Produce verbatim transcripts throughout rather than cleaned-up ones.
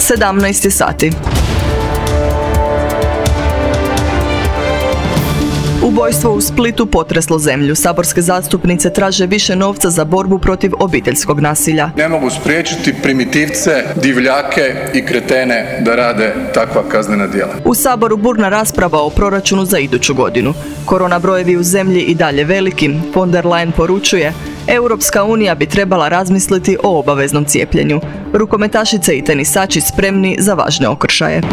sedamnaest je sati. Ubojstvo u Splitu potreslo zemlju. Saborske zastupnice traže više novca za borbu protiv obiteljskog nasilja. Ne mogu spriječiti primitivce, divljake i kretene da rade takva kaznena djela. U Saboru burna rasprava o proračunu za iduću godinu. Korona brojevi u zemlji i dalje veliki. Von der Leyen poručuje, Europska unija bi trebala razmisliti o obaveznom cijepljenju. Rukometašice i tenisači spremni za važne okršaje.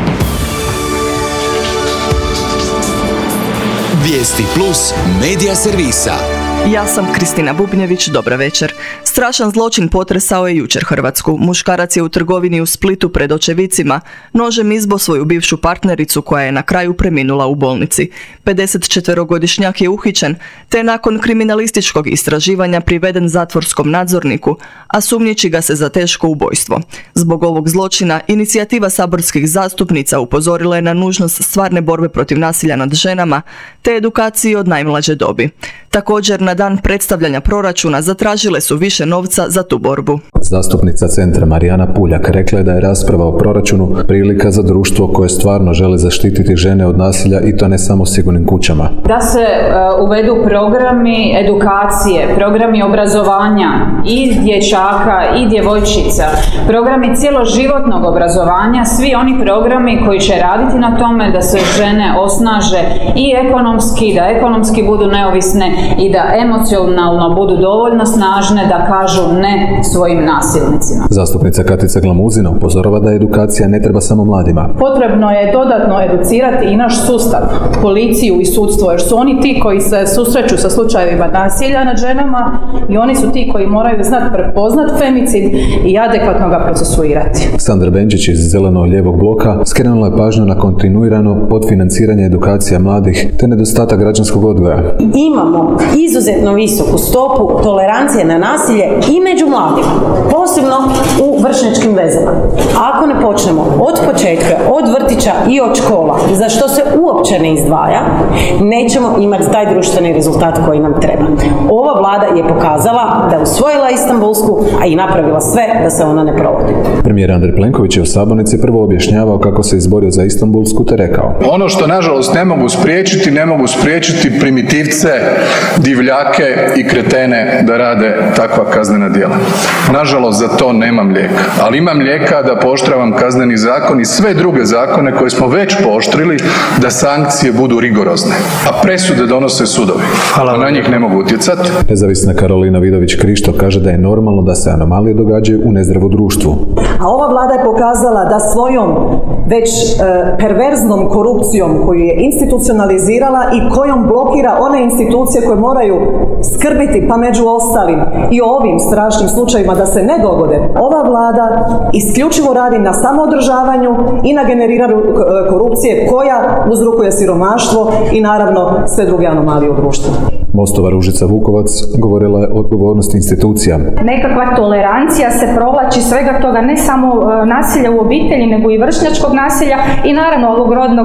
Vijesti plus medija servisa. Ja sam Kristina Bubnjević, dobra večer. Strašan zločin potresao je jučer Hrvatsku. Muškarac je u trgovini u Splitu pred očevicima nožem izbo svoju bivšu partnericu koja je na kraju preminula u bolnici. pedesetčetverogodišnjak je uhićen, te nakon kriminalističkog istraživanja priveden zatvorskom nadzorniku, a sumnjiči ga se za teško ubojstvo. Zbog ovog zločina inicijativa saborskih zastupnica upozorila je na nužnost stvarne borbe protiv nasilja nad ženama, te edukaciji od najmlađe dobi. Također, na dan predstavljanja proračuna zatražile su više novca za tu borbu. Zastupnica Centra Marijana Puljak rekla je da je rasprava o proračunu prilika za društvo koje stvarno želi zaštititi žene od nasilja i to ne samo sigurnim kućama. Da se uh, uvedu programi edukacije, programi obrazovanja i dječaka i djevojčica, programi cjeloživotnog obrazovanja, svi oni programi koji će raditi na tome da se žene osnaže i ekonomski, da ekonomski budu neovisne i da emocionalno budu dovoljno snažne da kažu ne svojim nasilnicima. Zastupnica Katica Glamuzina upozorava da edukacija ne treba samo mladima. Potrebno je dodatno educirati i naš sustav, policiju i sudstvo, jer su oni ti koji se susreću sa slučajevima nasilja nad ženama i oni su ti koji moraju znati prepoznat femicid i adekvatno ga procesuirati. Sandra Benčić iz Zeleno-lijevog bloka skrenula je pažnju na kontinuirano podfinanciranje edukacija mladih te nedostatak građanskog odgoja. Imamo izuzetno visoku stopu tolerancije na nasilje i među mladima, posebno u vršnjačkim vezama. Ako ne počnemo od početka, od vrtića i od škola, za što se uopće ne izdvaja, nećemo imati taj društveni rezultat koji nam treba. Ova vlada je pokazala da je usvojila Istanbulsku, a i napravila sve da se ona ne provodi. Premijer Andrej Plenković je u sabornici prvo objašnjavao kako se izborio za Istanbulsku te rekao: Ono što nažalost ne mogu spriječiti, ne mogu spriječiti primitivce, divljake i kretene da rade takva kaznena djela. Nažalost, za to nemam lijeka. Ali imam lijeka da pooštravam kazneni zakon i sve druge zakone koje smo već pooštrili da sankcije budu rigorozne. A presude donose sudovi. Hvala. Na njih ne mogu utjecati. Nezavisna Karolina Vidović-Krišto kaže da je normalno da se anomalije događaju u nezdravu društvu. A ova vlada je pokazala da svojom već e, perverznom korupcijom koju je institucionalizirala i kojom blokira one institucije koje moraju skrbiti, pa među ostalim i o ovim strašnim slučajima da se ne dogode. Ova vlada isključivo radi na samoodržavanju i na generiranju korupcije koja uzrokuje siromaštvo i naravno sve druge anomalije u društvu. Mostova Ružica Vukovac govorila je o odgovornosti institucija. Nekakva tolerancija se provlači svega toga, ne samo nasilja u obitelji, nego i vršnjačkog nasilja i naravno ovog rodnog,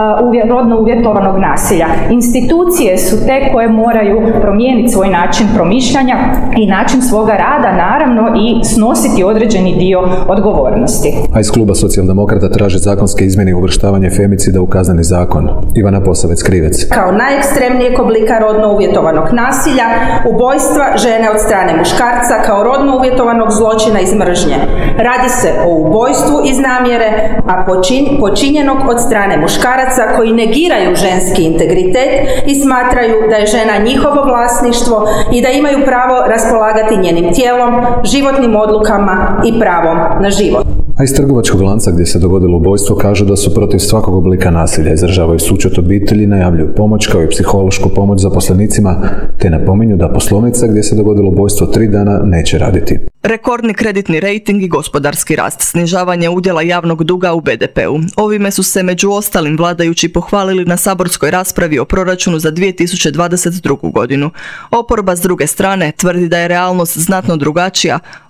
rodno uvjetovanog nasilja. Institucije su te koje moraju promijeniti svoj način promišljanja i način svoga rada, naravno i snositi određeni dio odgovornosti. A iz kluba Socijaldemokrata traže zakonske izmjene i uvrštavanje femicida u kazneni zakon. Ivana Posavec-Krivec. Kao najekstremnijeg oblika rodno uvjetovanog nasilja, ubojstva žene od strane muškarca kao rodno uvjetovanog zločina iz mržnje. Radi se o ubojstvu iz namjere, a počin, počinjenog od strane muškaraca koji negiraju ženski integritet i smatraju da je žena njihovo vlasništvo i da imaju pravo raspolagati njenim tijelom, životnim odlukama i pravom na život. A iz trgovačkog lanca gdje se dogodilo ubojstvo kažu da su protiv svakog oblika nasilja, izražavaju sućut obitelji, najavljuju pomoć kao i psihološku pomoć zaposlenicima, te napominju da poslovnica gdje se dogodilo ubojstvo tri dana neće raditi. Rekordni kreditni rejting i gospodarski rast, snižavanje udjela javnog duga u be de peu. Ovime su se među ostalim vladajući pohvalili na saborskoj raspravi o proračunu za dvije tisuće dvadeset drugu godinu. Oporba s druge strane tvrdi da je realnost znatno drugačija,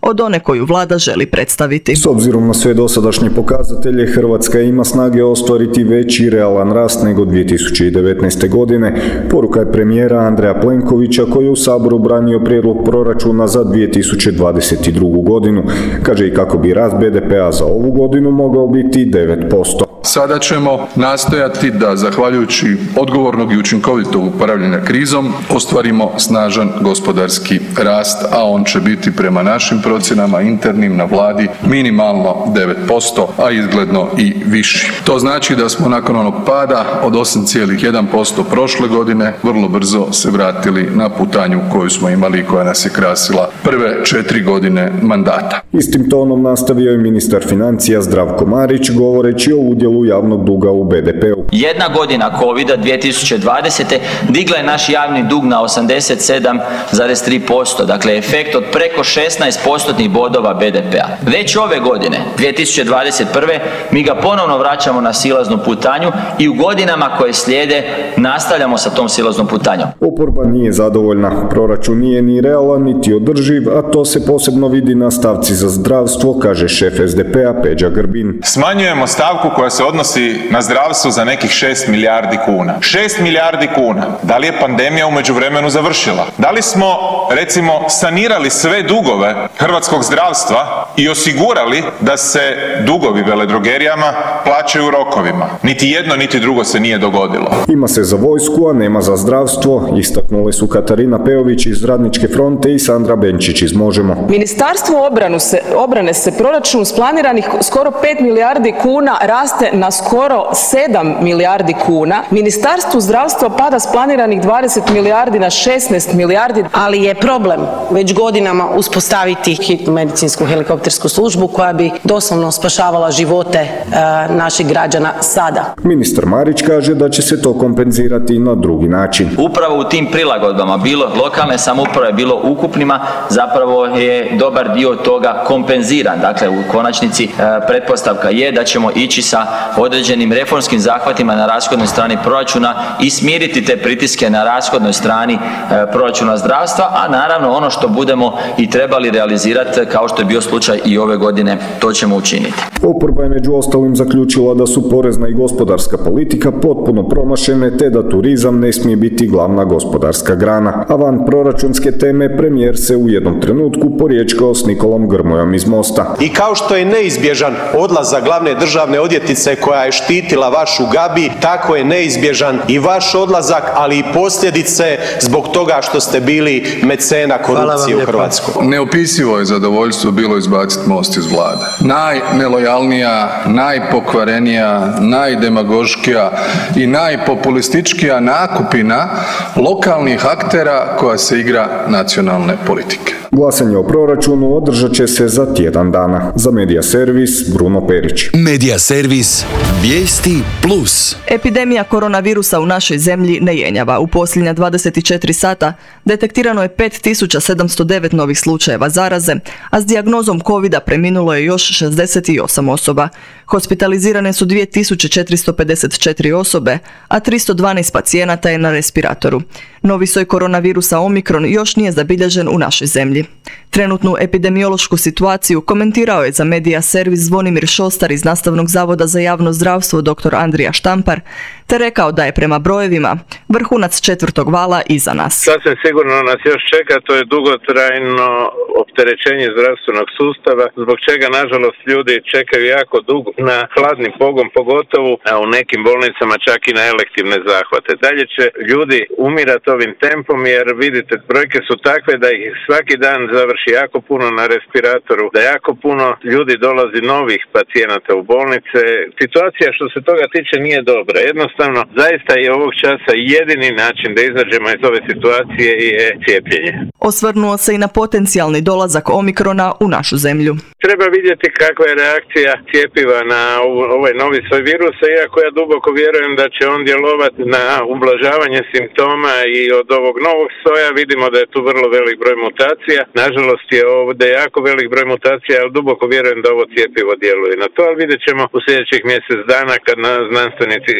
od one koju vlada želi predstaviti. S obzirom na sve dosadašnje pokazatelje, Hrvatska ima snage ostvariti veći realan rast nego dvije tisuće devetnaeste. godine. Poruka je premijera Andreja Plenkovića koji je u Saboru branio prijedlog proračuna za dvije tisuće dvadeset drugu. godinu. Kaže i kako bi rast be de pea za ovu godinu mogao biti devet posto. Sada ćemo nastojati da, zahvaljujući odgovornog i učinkovitog upravljanja krizom, ostvarimo snažan gospodarski rast, a on će biti prema našim procjenama internim na vladi minimalno devet posto, a izgledno i viši. To znači da smo nakon onog pada od osam zarez jedan posto prošle godine vrlo brzo se vratili na putanju koju smo imali i koja nas je krasila prve četiri godine mandata. Istim tonom nastavio je ministar financija Zdravko Marić govoreći o udjelu javnog duga u be de peu. Jedna godina covida dvije tisuće dvadesete digla je naš javni dug na osamdeset sedam zarez tri posto, dakle efekt od preko šesnaest postotnih bodova be de pea. Već ove godine, dvije tisuće dvadeset prve. mi ga ponovno vraćamo na silaznu putanju i u godinama koje slijede nastavljamo sa tom silaznom putanjom. Oporba nije zadovoljna. Proračun nije ni realan niti održiv, a to se posebno vidi na stavci za zdravstvo, kaže šef es de pea Peđa Grbin. Smanjujemo stavku koja se odnosi na zdravstvo za nekih šest milijardi kuna. šest milijardi kuna. Da li je pandemija u međuvremenu završila? Da li smo, recimo, sanirali sve dugove hrvatskog zdravstva i osigurali da se dugovi veledrogerijama plaćaju u rokovima? Niti jedno, niti drugo se nije dogodilo. Ima se za vojsku, a nema za zdravstvo, istaknule su Katarina Peović iz Radničke fronte i Sandra Benčić iz Možemo. Ministarstvo obranu se, obrane se proračun s planiranih skoro pet milijardi kuna raste na skoro sedam milijardi kuna. Ministarstvu zdravstva pada s planiranih dvadeset milijardi na šesnaest milijardi. Ali je problem već godinama uspostaviti hitnu medicinsku helikoptersku službu koja bi doslovno spašavala živote e, naših građana sada. Ministar Marić kaže da će se to kompenzirati na drugi način. Upravo u tim prilagodbama, bilo lokalne samouprave, bilo ukupnima, zapravo je dobar dio toga kompenziran. Dakle, u konačnici e, pretpostavka je da ćemo ići sa određenim reformskim zahvatima na rashodnoj strani proračuna i smiriti te pritiske na rashodnoj strani e, proračuna zdravstva, a naravno ono što budemo i trebali realizirati, kao što je bio slučaj i ove godine, to ćemo učiniti. Oporba je među ostalim zaključila da su porezna i gospodarska politika potpuno promašene te da turizam ne smije biti glavna gospodarska grana. A van proračunske teme premijer se u jednom trenutku porječkao s Nikolom Grmojom iz Mosta. I kao što je neizbježan odlazak glavne državne odvjetnice koja je štitila vašu Gabi, tako je neizbježan i vaš odlazak, ali i posljedice zbog toga što ste bili mecena korupcije u Hrvatskoj. Neopisivo je zadovoljstvo bilo izbaciti Most iz vlade. Najnelojalnija, najpokvarenija, najdemagoškija i najpopulističkija nakupina lokalnih aktera koja se igra nacionalne politike. Glasanje o proračunu održat će se za tjedan dana. Za Medija Servis, Bruno Perić. Medija Servis, vijesti plus. Epidemija koronavirusa u našoj zemlji ne jenjava. U posljednja dvadeset četiri sata detektirano je pet tisuća sedamsto devet novih slučajeva zaraze, a s dijagnozom covida preminulo je još šezdeset osam osoba. Hospitalizirane su dvije tisuće četiristo pedeset četiri osobe, a tristo dvanaest pacijenata je na respiratoru. Novi soj koronavirusa Omikron još nije zabilježen u našoj zemlji. Trenutnu epidemiološku situaciju komentirao je za Medija Servis Zvonimir Šostar iz Nastavnog zavoda za javno zdravstvo dr. Andrija Štampar, te rekao da je prema brojevima vrhunac četvrtog vala iza nas. Sasvim sigurno nas još čeka, to je dugotrajno opterećenje zdravstvenog sustava, zbog čega nažalost ljudi čekaju jako dugo na hladni pogon, pogotovo a u nekim bolnicama čak i na elektivne zahvate. Dalje će ljudi umirati ovim tempom jer vidite, brojke su takve da ih svaki dan završi jako puno na respiratoru, da jako puno ljudi dolazi novih pacijenata u bolnice. Situacija što se toga tiče nije dobra. Jednostavno, zaista je ovog časa jedini način da izađemo iz ove situacije je cijepljenje. Osvrnuo se i na potencijalni dolazak Omikrona u našu zemlju. Treba vidjeti kakva je reakcija cjepiva na ovaj novi soj virusa, iako ja duboko vjerujem da će on djelovati na ublažavanje simptoma i od ovog novog soja vidimo da je tu vrlo velik broj mutacija. Nažalost je ovdje jako velik broj mutacija, ali duboko vjerujem da ovo cjepivo djeluje na to, ali vidjet ćemo u sljedećih mjesec dana kad na znanstvenici izađu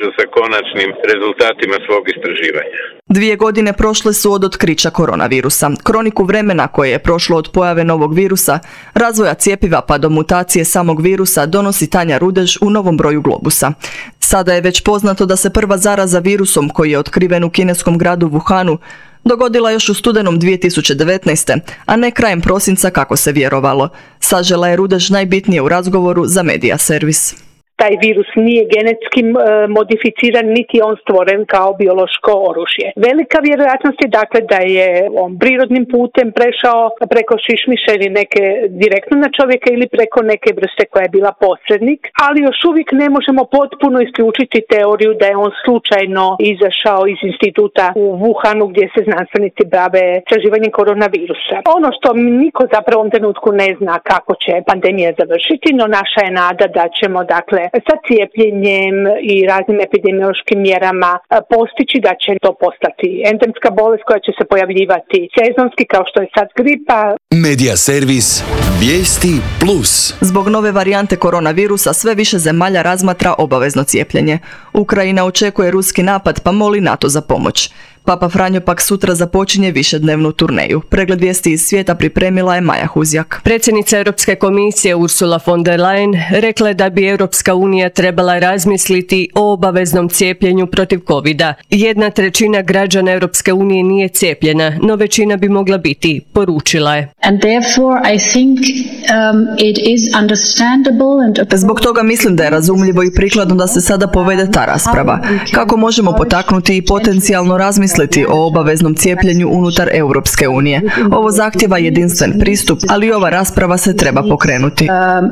sa konačnim rezultatima svog istraživanja. Dvije godine prošle su od otkrića koronavirusa. Kroniku vremena koje je prošlo od pojave novog virusa, razvoja cjepiva pa do mutacije samog virusa donosi Tanja Rudež u novom broju Globusa. Sada je već poznato da se prva zaraza virusom koji je otkriven u kineskom gradu Wuhanu dogodila još u studenom dvije tisuće devetnaeste. a ne krajem prosinca kako se vjerovalo. Sažela je Rudež najbitnije u razgovoru za Media Servis. Taj virus nije genetski e, modificiran, niti on stvoren kao biološko oružje. Velika vjerojatnost je dakle da je on prirodnim putem prešao preko šišmiša ili neke direktno na čovjeka ili preko neke vrste koja je bila posrednik, ali još uvijek ne možemo potpuno isključiti teoriju da je on slučajno izašao iz instituta u Wuhanu gdje se znanstvenici bave istraživanjem koronavirusa. Ono što niko zapravo u ovom trenutku ne zna kako će pandemija završiti, no naša je nada da ćemo dakle sa cijepljenjem i raznim epidemiološkim mjerama postići da će to postati endemska bolest koja će se pojavljivati sezonski kao što je sad gripa. Media Servis Vijesti Plus. Zbog nove varijante koronavirusa sve više zemalja razmatra obavezno cijepljenje. Ukrajina očekuje ruski napad pa moli NATO za pomoć. Papa Franjo pak sutra započinje višednevnu turneju. Pregled vijesti iz svijeta pripremila je Maja Huzjak. Predsjednica Europske komisije Ursula von der Leyen rekla je da bi Europska unija trebala razmisliti o obaveznom cijepljenju protiv covida. Jedna trećina građana Europske unije nije cijepljena, no većina bi mogla biti, poručila je. And therefore I think um, it is understandable and Zbog toga mislim da je razumljivo i prikladno da se sada povede ta rasprava. Kako možemo potaknuti i potencijalno razmisliti o obaveznom cijepljenju unutar Europske unije. Ovo zahtjeva jedinstven pristup, ali ova rasprava se treba pokrenuti.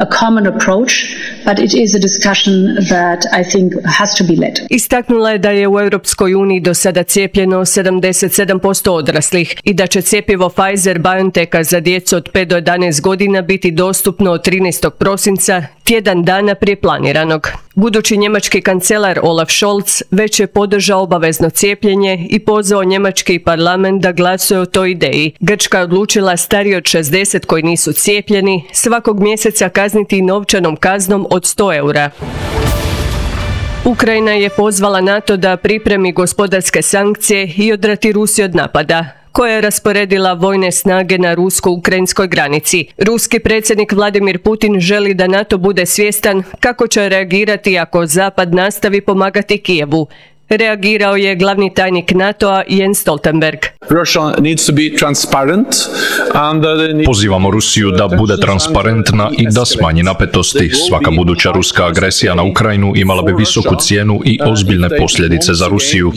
Istaknula je da je u Europskoj uniji do sada cijepljeno sedamdeset sedam posto odraslih i da će cjepivo Pfizer-BioNTecha za djecu od pet do jedanaest godina biti dostupno od trinaestog prosinca, tjedan dana prije planiranog. Budući njemački kancelar Olaf Scholz već je podržao obavezno cijepljenje i pozvao njemački parlament da glasuje o toj ideji. Grčka je odlučila stariji od šezdeset koji nisu cijepljeni svakog mjeseca kazniti novčanom kaznom od sto eura. Ukrajina je pozvala NATO da pripremi gospodarske sankcije i odrati Rusiju od napada, koja je rasporedila vojne snage na rusko-ukrajinskoj granici. Ruski predsjednik Vladimir Putin želi da NATO bude svjestan kako će reagirati ako Zapad nastavi pomagati Kijevu. Reagirao je glavni tajnik NATO-a Jens Stoltenberg. Pozivamo Rusiju da bude transparentna i da smanji napetosti. Svaka buduća ruska agresija na Ukrajinu imala bi visoku cijenu i ozbiljne posljedice za Rusiju.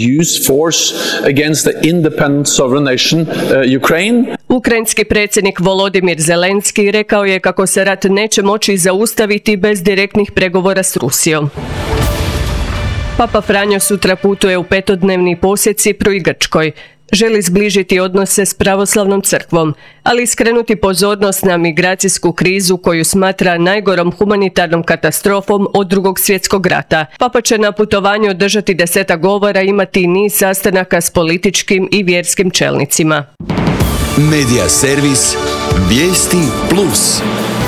Ukrajinski predsjednik Volodimir Zelenski rekao je kako se rat neće moći zaustaviti bez direktnih pregovora s Rusijom. Papa Franjo sutra putuje u petodnevni posjet Cipru i Grčkoj. Želi zbližiti odnose s pravoslavnom crkvom, ali skrenuti pozornost na migracijsku krizu koju smatra najgorom humanitarnom katastrofom od drugog svjetskog rata. Papa će na putovanju održati desetak govora i imati niz sastanaka s političkim i vjerskim čelnicima. Media Servis Vijesti Plus.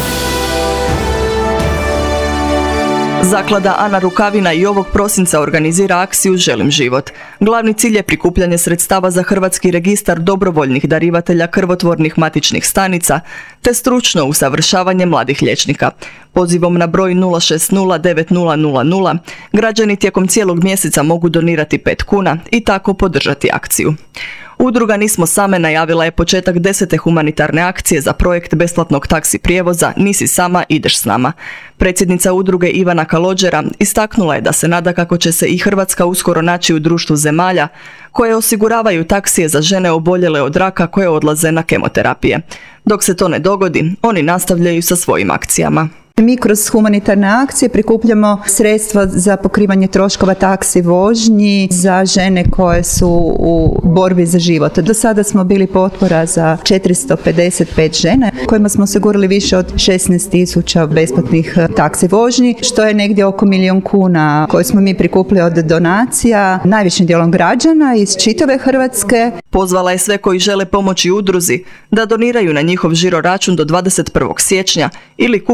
Zaklada Ana Rukavina i ovog prosinca organizira akciju Želim život. Glavni cilj je prikupljanje sredstava za Hrvatski registar dobrovoljnih darivatelja krvotvornih matičnih stanica te stručno usavršavanje mladih liječnika. Pozivom na broj nula šest nula devet nula nula nula građani tijekom cijelog mjeseca mogu donirati pet kuna i tako podržati akciju. Udruga Nismo same najavila je početak desete humanitarne akcije za projekt besplatnog taksi prijevoza Nisi sama, ideš s nama. Predsjednica udruge Ivana Kalođera istaknula je da se nada kako će se i Hrvatska uskoro naći u društvu zemalja koje osiguravaju taksije za žene oboljele od raka koje odlaze na kemoterapije. Dok se to ne dogodi, oni nastavljaju sa svojim akcijama. Mi kroz humanitarne akcije prikupljamo sredstva za pokrivanje troškova taksi vožnji za žene koje su u borbi za život. Do sada smo bili potpora za četiristo pedeset pet žena kojima smo osigurali više od šesnaest tisuća besplatnih taksi vožnji, što je negdje oko milijun kuna koje smo mi prikupili od donacija, najvišim dijelom građana iz čitave Hrvatske. Pozvala je sve koji žele pomoći udruzi da doniraju na njihov žiro račun do dvadeset prvog siječnja ili kupe neki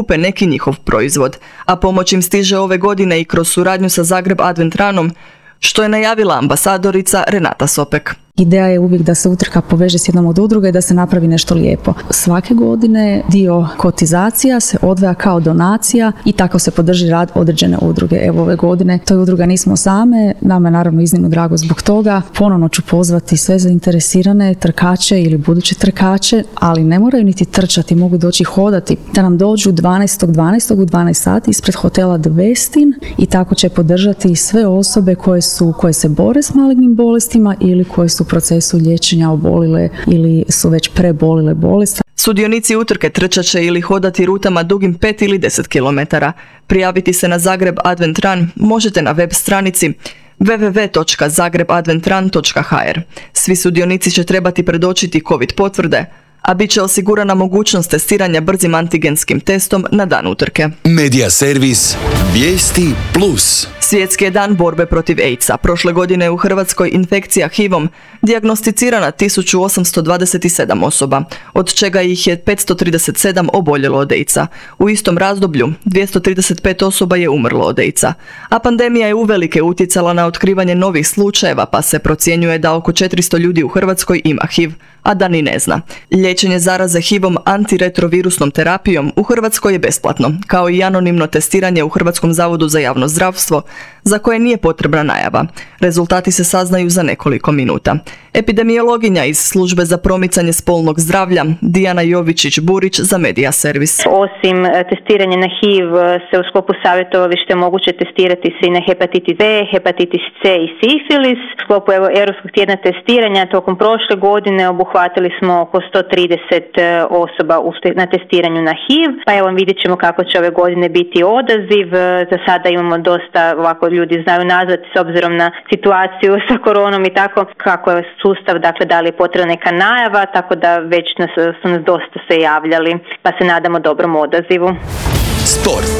njihov proizvod, a pomoć im stiže ove godine i kroz suradnju sa Zagreb Advent Runom, što je najavila ambasadorica Renata Sopek. Ideja je uvijek da se utrka poveže s jednom od udruga i da se napravi nešto lijepo. Svake godine dio kotizacija se odvaja kao donacija i tako se podrži rad određene udruge. Evo ove godine toj udruga nismo same, nama je naravno iznimno drago zbog toga. Ponovno ću pozvati sve zainteresirane trkače ili buduće trkače, ali ne moraju niti trčati, mogu doći hodati, da nam dođu dvanaestog dvanaestog u dvanaest sati ispred hotela The Westin i tako će podržati sve osobe koje su, koje se bore s malignim bolestima ili koje su u procesu liječenja obolile ili su već prebolile bolest. Sudionici utrke trčat će ili hodati rutama dugim pet ili deset kilometara. Prijaviti se na Zagreb Advent Run možete na web stranici w w w točka zagreb advent run točka h r. Svi sudionici će trebati predočiti COVID potvrde, a bit će osigurana mogućnost testiranja brzim antigenskim testom na dan utrke. Medija servis Vijesti plus. Svjetski je dan borbe protiv AIDS-a. Prošle godine je u Hrvatskoj infekcija H I V-om dijagnosticirana tisuću osamsto dvadeset sedam osoba, od čega ih je petsto trideset sedam oboljelo od AIDS-a. U istom razdoblju dvjesto trideset pet osoba je umrlo od AIDS-a. A pandemija je uvelike utjecala na otkrivanje novih slučajeva, pa se procjenjuje da oko četiristo ljudi u Hrvatskoj ima H I V, a da ni ne zna. Liječenje zaraze H I V-om antiretrovirusnom terapijom u Hrvatskoj je besplatno, kao i anonimno testiranje u Hrvatskom zavodu za javno zdravstvo, za koje nije potrebna najava. Rezultati se saznaju za nekoliko minuta. Epidemiologinja iz Službe za promicanje spolnog zdravlja Dijana Jovičić-Burić za Medija servis. Osim testiranja na H I V se u sklopu savjetovališta moguće testirati se i na hepatitis B, hepatitis C i sifilis. U sklopu evo, Europskog tjedna testiranja tokom prošle godine obuhvatili smo oko sto trideset osoba na testiranju na H I V. Pa evo vidjet ćemo kako će ove godine biti odaziv. Za sada imamo dosta, ovako ljudi znaju nazvati s obzirom na situaciju sa koronom i tako, kako je sustav, dakle da li je potrebna neka najava, tako da već nas, su nas dosta se javljali, pa se nadamo dobrom odazivu. Sport.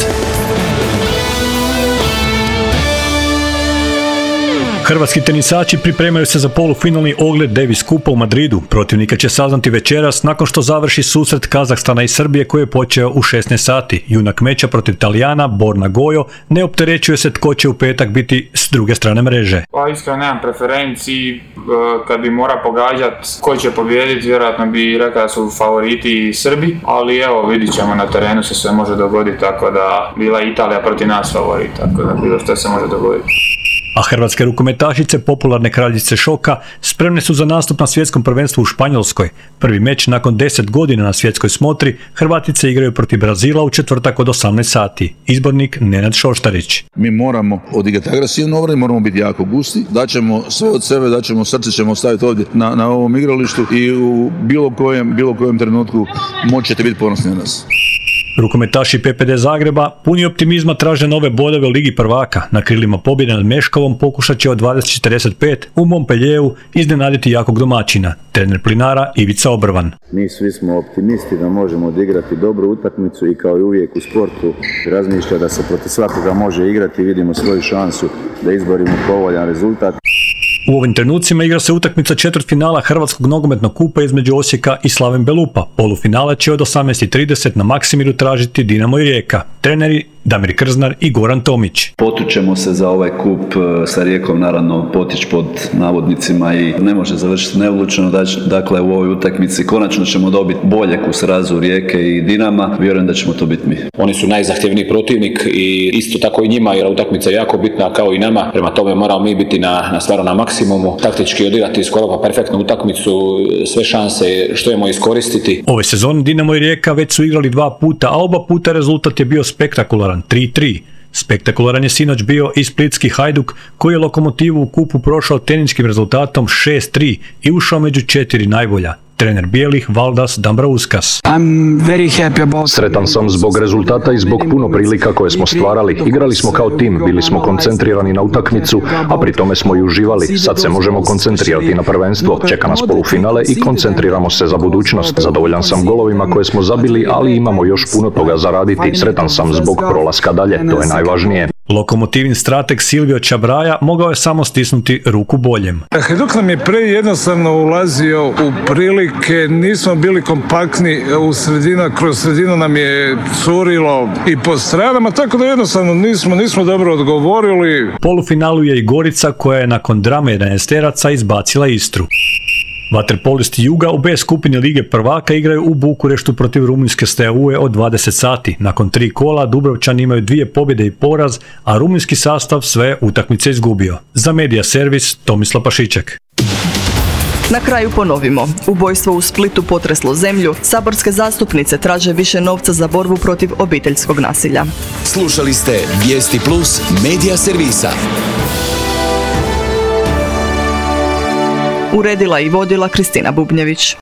Hrvatski tenisači pripremaju se za polufinalni ogled Davis Cupa u Madridu. Protivnika će saznati večeras nakon što završi susret Kazahstana i Srbije koji je počeo u šesnaest sati. Junak meča protiv Talijana, Borna Gojo, ne opterećuje se tko će u petak biti s druge strane mreže. Pa iskreno nemam preferenciji, kad bi mora pogađati ko će pobijediti, vjerojatno bi rekao da su favoriti i Srbi, ali evo vidit ćemo, na terenu se sve može dogoditi, tako da bila Italija protiv nas favorit, tako da bilo što se može dogoditi. A hrvatske rukometašice, popularne kraljice šoka, spremne su za nastup na svjetskom prvenstvu u Španjolskoj. Prvi meč nakon deset godina na svjetskoj smotri, Hrvatice igraju protiv Brazila u četvrtak od osamnaest sati. Izbornik Nenad Šoštarić. Mi moramo odigrati agresivno obranu, moramo biti jako gusti, daćemo sve od sebe, daćemo srce, ćemo staviti ovdje na, na ovom igralištu i u bilo kojem, bilo kojem trenutku moćete biti ponosni na nas. Rukometaši P P D Zagreba puni optimizma traže nove bodove u Ligi prvaka. Na krilima pobjede nad Meškovom pokušat će od dvadeset četrdeset pet u Montpellieru iznenaditi jakog domaćina. Trener Plinara Ivica Obrvan. Mi svi smo optimisti da možemo odigrati dobru utakmicu i kao i uvijek u sportu razmišlja da se protiv svakoga može igrati i vidimo svoju šansu da izborimo povoljan rezultat. U ovim trenucima igra se utakmica četvrtfinala Hrvatskog nogometnog kupa između Osijeka i Slaven Belupa. Polufinale će od osamnaest i trideset na Maksimiru tražiti Dinamo i Rijeka. Treneri Damir Krznar i Goran Tomić. Potučemo se za ovaj kup sa Rijekom, naravno potič pod navodnicima i ne može završiti neodlučeno. Dakle, u ovoj utakmici konačno ćemo dobiti boljeg u srazu Rijeke i Dinama. Vjerujem da ćemo to biti mi. Oni su najzahtjevniji protivnik i isto tako i njima, jer utakmica je jako bitna kao i nama. Prema tome moramo mi biti na, na stvarno na maksimumu, taktički odigrati skoro pa perfektnu utakmicu, sve šanse što imamo iskoristiti. Ove sezone Dinamo i Rijeka već su igrali dva puta, a oba puta rezultat je bio spektakularan, tri tri. Spektakularan je sinoć bio i splitski Hajduk koji je Lokomotivu u kupu prošao tehničkim rezultatom šest tri i ušao među četiri najbolja. Trener bijelih Valdas Dambrauskas. Sretan sam zbog rezultata i zbog puno prilika koje smo stvarali. Igrali smo kao tim, bili smo koncentrirani na utakmicu, a pri tome smo i uživali. Sad se možemo koncentrirati na prvenstvo. Čeka nas polufinale i koncentriramo se za budućnost. Zadovoljan sam golovima koje smo zabili, ali imamo još puno toga za raditi. Sretan sam zbog prolaska dalje, to je najvažnije. Lokomotivin strateg Silvio Čabraja mogao je samo stisnuti ruku boljem. Hajduk nam je pre jednostavno ulazio u prilike, nismo bili kompaktni u sredina, kroz sredinu nam je curilo i po stranama, tako da jednostavno nismo, nismo dobro odgovorili. U polufinalu je i Gorica koja je nakon drame jedanaesteraca izbacila Istru. Vaterpolisti Juga u B skupini Lige prvaka igraju u Bukureštu protiv rumunjske Steaue od dvadeset sati. Nakon tri kola Dubrovčani imaju dvije pobjede i poraz, a rumunjski sastav sve utakmice izgubio. Za Medija servis Tomislav Pašiček. Na kraju ponovimo. Ubojstvo u Splitu potreslo zemlju, saborske zastupnice traže više novca za borbu protiv obiteljskog nasilja. Slušali ste Vijesti Plus Medija servisa. Uredila i vodila Kristina Bubnjević.